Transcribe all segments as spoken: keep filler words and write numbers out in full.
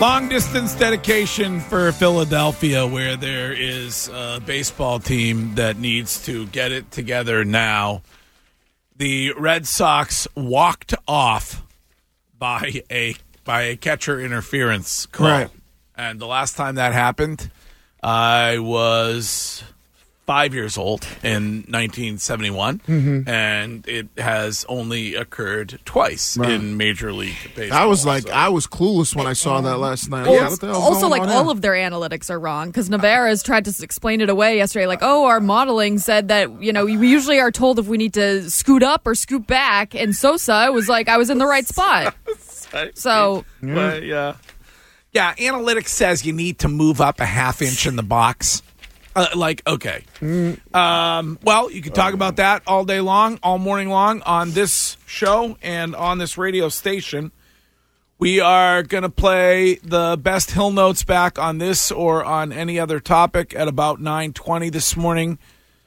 Long-distance dedication for Philadelphia, where there is a baseball team that needs to get it together now. The Red Sox walked off by a by a catcher interference call. Right. And the last time that happened, I was five years old in nineteen seventy-one, mm-hmm. and it has only occurred twice right. in Major League Baseball. I was like, so. I was clueless when I saw that last night. Well, yeah, what the hell's also, going like, on all here? of their analytics are wrong, because Navarez tried to explain it away yesterday. Like, oh, our modeling said that, you know, we usually are told if we need to scoot up or scoot back, and Sosa was like, I was in the right spot. So, yeah. But, yeah. Yeah, analytics says you need to move up a half inch in the box. Uh, like, okay. Um, well, you can talk about that all day long, all morning long on this show and on this radio station. We are going to play the best Hill Notes back on this or on any other topic at about nine twenty this morning.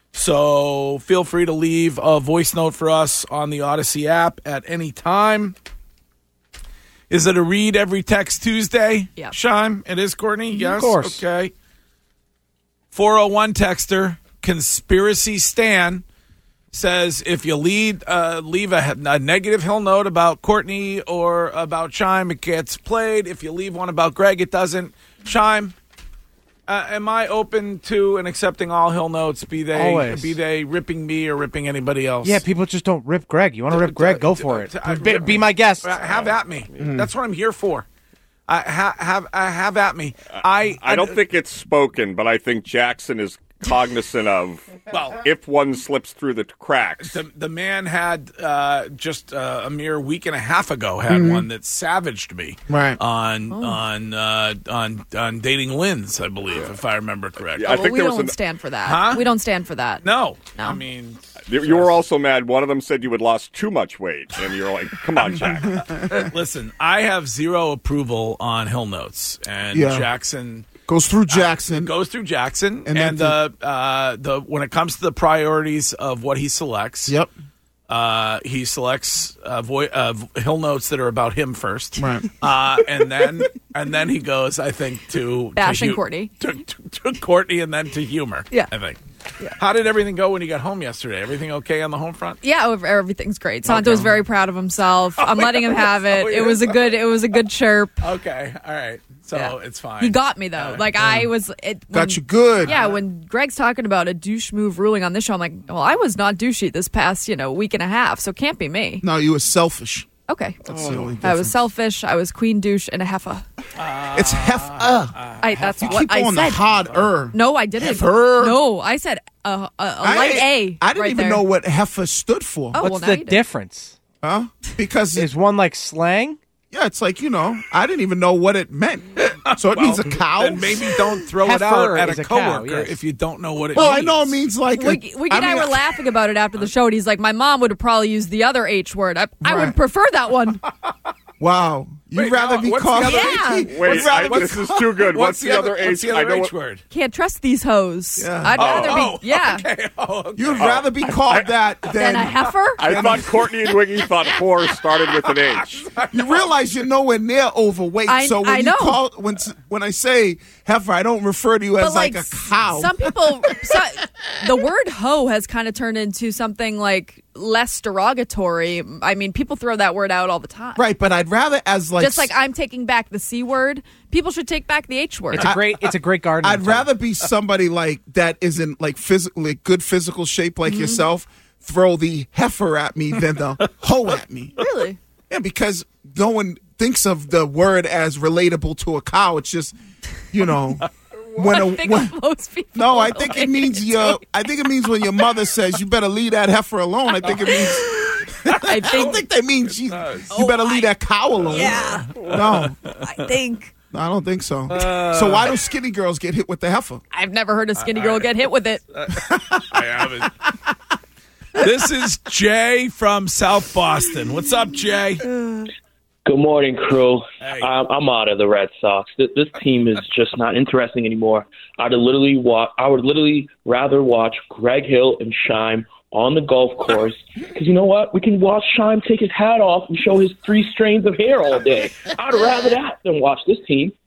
So feel free to leave a voice note for us on the Odyssey app at any time. Is it a read every text Tuesday? Yeah. Shime? It is, Courtney? Yes? Of course. Okay. four oh one texter, Conspiracy Stan, says if you lead, uh, leave a, a negative Hill note about Courtney or about Chime, it gets played. If you leave one about Greg, it doesn't. Chime, uh, am I open to and accepting all Hill notes, be they Always. be they ripping me or ripping anybody else? Yeah, people just don't rip Greg. You want to rip Greg? Go for it. Be, be my guest. Have at me. Mm. That's what I'm here for. Uh, ha, have uh, have at me. I I don't uh, think it's spoken, but I think Jackson is cognizant of well, if one slips through the cracks. The, the man had uh, just uh, a mere week and a half ago had mm-hmm. one that savaged me right. on oh. on uh, on on dating Lynn's, I believe, if I remember correctly. Yeah, I well, think we there don't was an, stand for that. Huh? We don't stand for that. No, no. I mean, you were also mad. One of them said you had lost too much weight, and you're like, "Come on, Jack." Listen, I have zero approval on Hill Notes, and yeah. Jackson. Goes through Jackson. Uh, goes through Jackson, and, and the uh, the when it comes to the priorities of what he selects, yep, uh, he selects uh, vo- uh, Hill Notes that are about him first, right, uh, and then and then he goes, I think, to bashing to hu- Courtney, to, to, to Courtney, and then to humor. Yeah, I think. Yeah. How did everything go when you got home yesterday? Everything okay on the home front? Yeah, everything's great. Santo okay. was very proud of himself. Oh, I'm letting him have it. oh, it was a good. It was a good chirp. Okay, all right. So yeah. it's fine. He got me though. Uh, like yeah. I was. It, when, got you good. Yeah, when Greg's talking about a douche move ruling on this show, I'm like, well, I was not douchey this past you know week and a half, so it can't be me. No, you were selfish. Okay. That's the only difference. I was selfish. I was queen douche and a heifer. Uh, it's hef. Uh. I, that's you what keep I on said. the hard er. No, I didn't. Heifer. No, I said a, a, a light I, A. I didn't right even there. know what heifer stood for. Oh, What's well, now the you did. difference? Huh? Because Is one like slang? yeah, it's like you know, I didn't even know what it meant. So it well, means a cow. Then maybe don't throw it Heifer out at is a a cow, coworker yes. if you don't know what it well, means. I know it means like. A, Wiggy, Wiggy and I mean, were laughing about it after the show, and he's like, my mom would have probably used the other H word. I, I Right. would prefer that one. Wow, you'd Wait, rather now, be what's called. the other Yeah. H? Wait, What's- I, what's- this is too good. What's, the other What's H? the I other know H what, word? Can't trust these hoes. Yeah. I'd rather Oh, be, yeah. okay. Oh, okay. You'd rather be called that than. Than a heifer? I thought Courtney and Wiggy thought whore started with an H. You realize you're nowhere near overweight, I- so when I you know. call when when I say heifer, I don't refer to you as But like, like, a cow. some people, so, the word hoe has kind of turned into something like less derogatory. I mean, people throw that word out all the time. Right, but I'd rather as like Just like I'm taking back the C word, people should take back the H word. It's a great. It's a great garden. I'd rather be somebody like that is in like physically good physical shape like Mm-hmm. yourself. Throw the heifer at me than the hoe at me. Really? Yeah, because no one thinks of the word as relatable to a cow. It's just, you know, when I a think when, most people. no, I think it means your. I think it means when your mother says you better leave that heifer alone. I think it means. I I don't think. think that means you, you Oh, better leave I- that cow alone. Yeah. No, I think. I don't think so. So why do skinny girls get hit with the heifer? I've never heard a skinny girl get hit with it. I haven't. This is Jay from South Boston. What's up, Jay? Good morning, crew. Hey. I'm, I'm out of the Red Sox. This, this team is just not interesting anymore. I'd literally wa- I would literally rather watch Greg Hill and Shime on the golf course because you know what? We can watch Shime take his hat off and show his three strands of hair all day. I'd rather that than watch this team.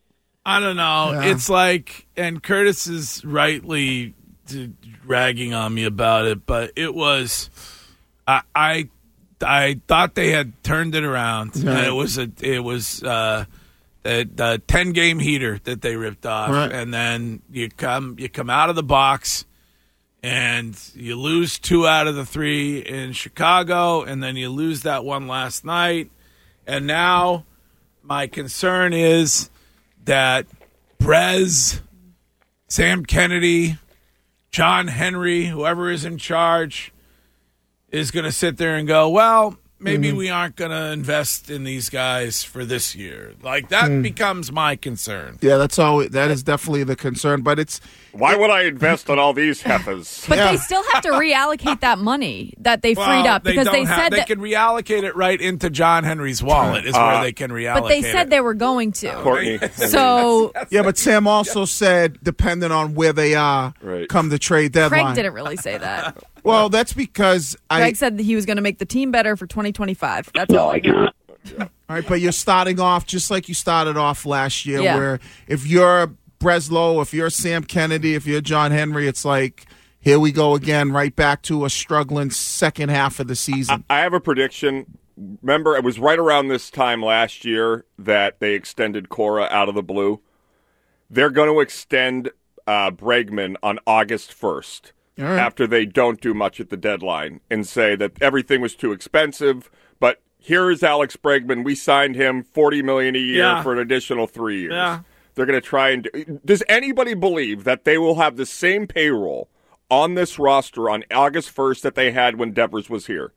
I don't know. Yeah. It's like, and Curtis is rightly d- dragging on me about it, but it was, I, I, I thought they had turned it around, Right. and it was a, it was uh, the, the ten game heater that they ripped off, Right. and then you come, you come out of the box, and you lose two out of the three in Chicago, and then you lose that one last night, and now my concern is that Brez, Sam Kennedy, John Henry, whoever is in charge, is going to sit there and go, well, maybe Mm-hmm. we aren't going to invest in these guys for this year. Like, that Mm. becomes my concern. Yeah, that's all. That is definitely the concern. But it's Why would I invest on all these heifers? But Yeah. they still have to reallocate that money that they freed Well, up because don't they have- said they that. can reallocate it right into John Henry's wallet is where Uh, they can reallocate But they said it. they were going to. Courtney. So yeah. But Sam also said, depending on where they are, Right. come the trade deadline. Craig didn't really say that. Well, that's because I. Craig said that he was going to make the team better for twenty twenty-five. That's all I got. All right, but you're starting off just like you started off last year, Yeah. where if you're Breslow, if you're Sam Kennedy, if you're John Henry, it's like, here we go again, right back to a struggling second half of the season. I have a prediction. Remember, it was right around this time last year that they extended Cora out of the blue. They're going to extend uh, Bregman on August first All right. after they don't do much at the deadline and say that everything was too expensive. But here is Alex Bregman. We signed him forty million dollars a year Yeah. for an additional three years. Yeah. They're going to try and do, does anybody believe that they will have the same payroll on this roster on August first that they had when Devers was here?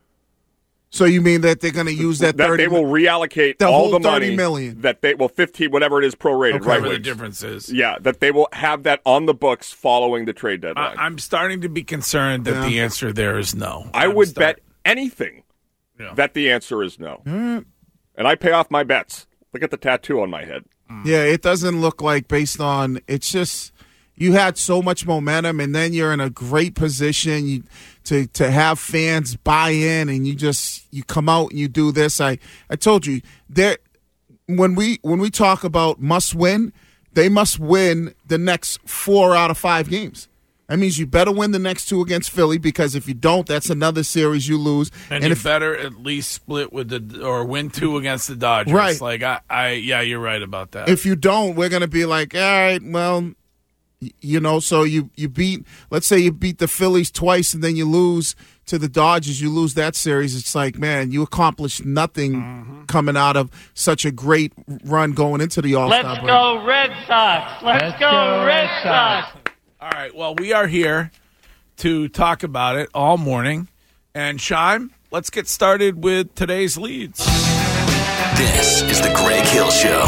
So you mean that they're going to use that, That thirty they will reallocate the all whole the money thirty million. that they well fifteen whatever it is prorated, Okay. right? Whatever the Wiggs? difference is. Yeah, that they will have that on the books following the trade deadline. I, I'm starting to be concerned that Yeah. the answer there is no. I I'm would start- bet anything Yeah. that the answer is no, and I pay off my bets. Look at the tattoo on my head. Yeah, it doesn't look like based on it's just you had so much momentum and then you're in a great position you, to to have fans buy in and you just you come out and you do this. I, I told you there when we when we talk about must win, they must win the next four out of five games. That means you better win the next two against Philly because if you don't, that's another series you lose. And, you if better at least split with the or win two against the Dodgers. Right. Like I, I yeah, you're right about that. if you don't, we're going to be like, all right, well, y- you know, so you, you beat, let's say you beat the Phillies twice and then you lose to the Dodgers, you lose that series. It's like, man, you accomplished nothing Mm-hmm. coming out of such a great run going into the All-Star Let's break. go Red Sox. Let's, Let's go, go Red Red Sox. All right. Well, we are here to talk about it all morning. And Shime, let's get started with today's leads. This is the Greg Hill Show.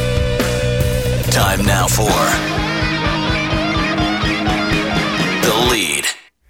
Time now for The Lead.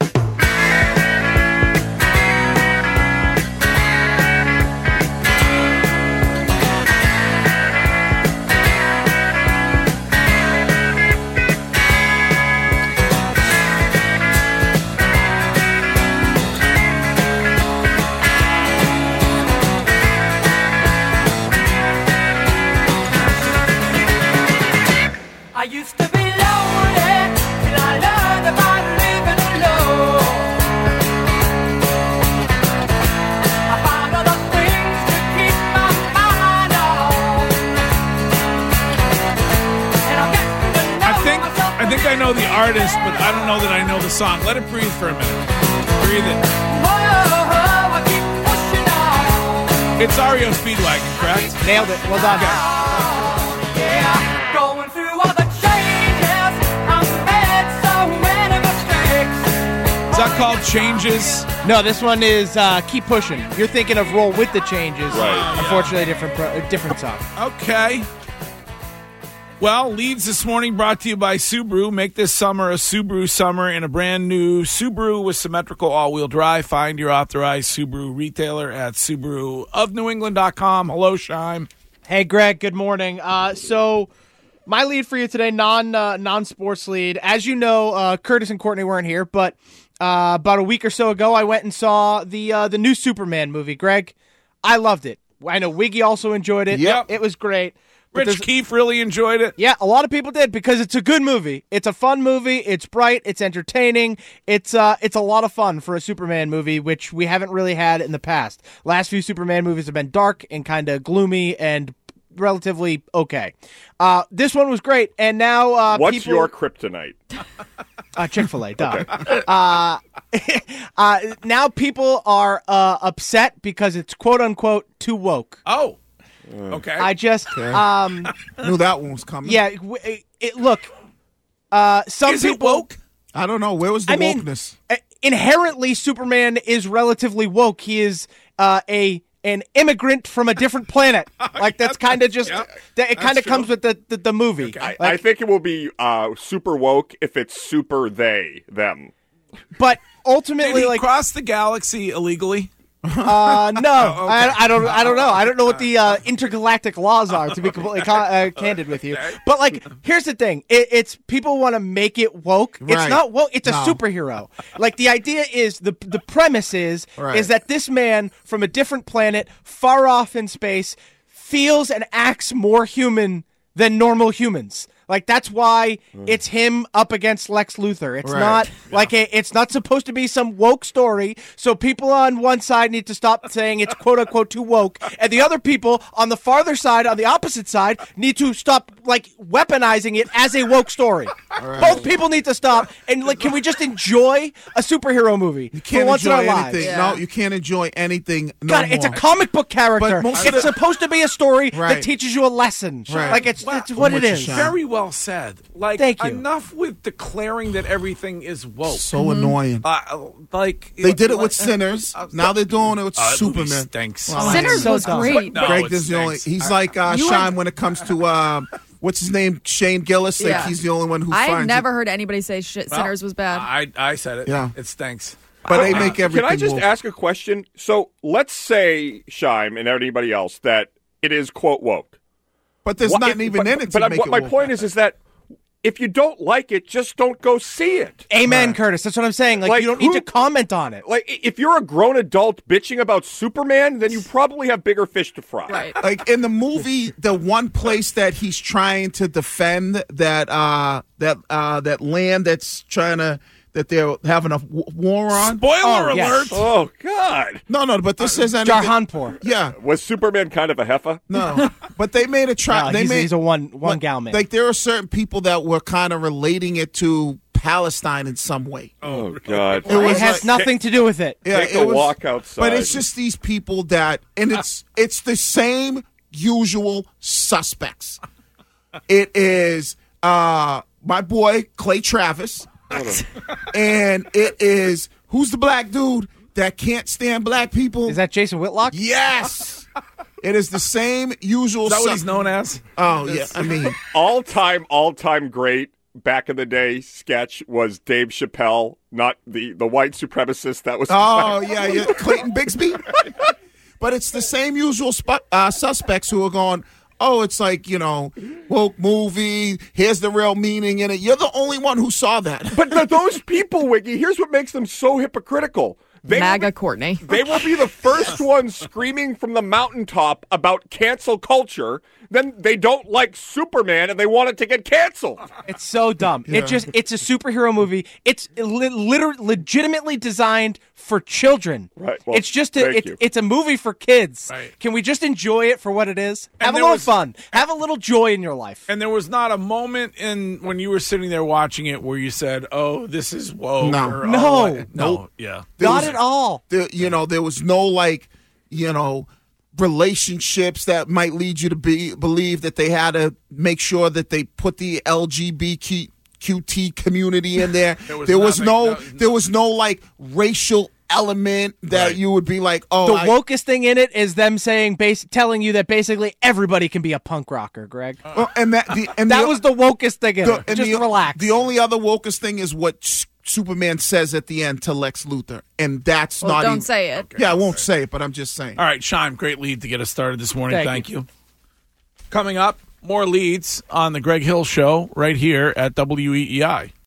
I used to be lonely till I learned about living alone. I found other things to keep my mind on. And I'm getting to know I think myself I think I know the artist, but I don't know that I know the song. Let it breathe for a minute. Breathe it. Whoa, I keep pushing on. It's R E O Speedwagon, correct? Nailed it. Well done. Yeah, going through all the changes. I've made so many mistakes. Is that called Changes? No, this one is uh, Keep Pushing. You're thinking of Roll with the Changes. Right. Unfortunately, different pro- uh, different song. Okay. Well, leads this morning brought to you by Subaru. Make this summer a Subaru summer in a brand new Subaru with symmetrical all-wheel drive. Find your authorized Subaru retailer at Subaru of New England dot com. Hello, Shime. Hey, Greg. Good morning. Uh, so, my lead for you today, non uh, non sports lead. As you know, uh, Curtis and Courtney weren't here, but uh, about a week or so ago, I went and saw the uh, the new Superman movie. Greg, I loved it. I know Wiggy also enjoyed it. Yep. It was great. But Rich there's- Keefe really enjoyed it. Yeah, a lot of people did because it's a good movie. It's a fun movie. It's bright. It's entertaining. It's uh, it's a lot of fun for a Superman movie, which we haven't really had in the past. Last few Superman movies have been dark and kind of gloomy and relatively okay. Uh, this one was great, and now uh, What's people, your kryptonite? uh, Chick-fil-A, duh. uh, uh, now people are uh, upset because it's quote unquote too woke. Oh, okay. I just um, Knew that one was coming. yeah. It, it, it- look, uh, some Is it people. woke? I don't know. Where was the I mean, wokeness? uh, inherently, Superman is relatively woke. He is uh, a an immigrant from a different planet. Like that's kind of just yeah, that. It kind of true. comes with the the, the movie. I, Like, I think it will be uh, super woke if it's super they, them. but Did ultimately, he like, cross the galaxy illegally? uh, no, I, I don't, I don't know. I don't know what the uh, intergalactic laws are. To be completely con- uh, candid with you, but like, here's the thing: it, it's people want to make it woke. It's Right. not woke. It's a No. superhero. Like the idea is the the premise is Right. is that this man from a different planet, far off in space, feels and acts more human than normal humans. Like that's why it's him up against Lex Luthor. It's Right. not like a, it's not supposed to be some woke story. So people on one side need to stop saying it's quote unquote too woke, and the other people on the farther side, on the opposite side, need to stop like weaponizing it as a woke story. Both people need to stop. And like, can we just enjoy a superhero movie You can't for once enjoy in our lives? anything. Yeah. No, you can't enjoy anything. No God, it's a more. comic book character. But most of It's the- supposed to be a story that Right. teaches you a lesson. Right. Like it's, Wow. it's what I'm it with you, is. Sean. Very well said. Like, Thank you. enough with declaring that everything is woke. So annoying. Uh, like They did it with uh, Sinners. uh, Now they're doing it with uh, that movie Superman. stinks. Well, Sinners so was dumb. great. No, Greg it is the only. stinks. He's like uh, You Shine have- when it comes to uh, what's his name, Shane Gillis. Like Yeah. he's the only one who I finds have never it. heard anybody say shit, Well, Sinners was bad. I I said it. Yeah. It stinks. But they make everything. Can I just woke. ask a question? So let's say, Shime and anybody else, that it is quote woke. But there's What- nothing if- even but, in it to But I- make what it my woke. point is, is that if you don't like it, just don't go see it. Amen, Curtis. That's what I'm saying. Like, Like, you don't who- need to comment on it. Like, i- if you're a grown adult bitching about Superman, then you probably have bigger fish to fry. Right. Like in the movie, the one place that he's trying to defend that uh that uh that land that's trying to that they're having a w- war on. Spoiler Oh, yes. alert. Oh, God. No, no, but this says anything. Jarhanpur. Yeah, Was Superman kind of a heifer? no, but they made a try. No, they he's, made he's a one one like, gal man. Like there are certain people that were kind of relating it to Palestine in some way. Oh, God. It was it has like- nothing to do with it. Yeah, Take it a was- walk outside. But it's just these people that, and it's it's the same usual suspects. It is uh my boy Clay Travis, and it is who's the black dude that can't stand black people? Is that Jason Whitlock? Yes. It is the same usual. Is that what he's sus- known as? Oh yeah, I mean, all time, all time great back in the day sketch was Dave Chappelle, not the, the white supremacist that was. oh yeah, yeah, Clayton Bixby. But it's the same usual spu- uh, suspects who are going, oh, it's like, you know, woke movie, here's the real meaning in it. You're the only one who saw that. But th- those people, Wiggy, here's what makes them so hypocritical. They MAGA will be, Courtney. they will be the first ones screaming from the mountaintop about cancel culture. Then they don't like Superman and they want it to get canceled. It's so dumb. It just it's a superhero movie. It's li- liter- legitimately designed for children. Right, well, it's just a, thank it, you. it's a movie for kids. Right. Can we just enjoy it for what it is? And Have a there little was- fun. Have a little joy in your life. And there was not a moment in when you were sitting there watching it where you said, "Oh, this is woke." No. or, No. "Oh, I-" no, Nope. yeah. There Not was- at all. There, you know, there was no like, you know, relationships that might lead you to be believe that they had to make sure that they put the L G B T Q T community in there. There was there was nothing. no, No, no. there was no like racial element that Right. you would be like, oh, The I- wokest thing in it is them saying, bas- telling you that basically everybody can be a punk rocker, Greg. well, and that the, and that the, was the wokest thing in the, it. and Just the, relax. The only other wokest thing is what S- Superman says at the end to Lex Luthor, and that's Well, not. don't even, say it. Yeah, I won't say it, but I'm just saying. All right, Shime, great lead to get us started this morning. Thank Thank, you. Coming up, more leads on the Greg Hill Show right here at W E E I.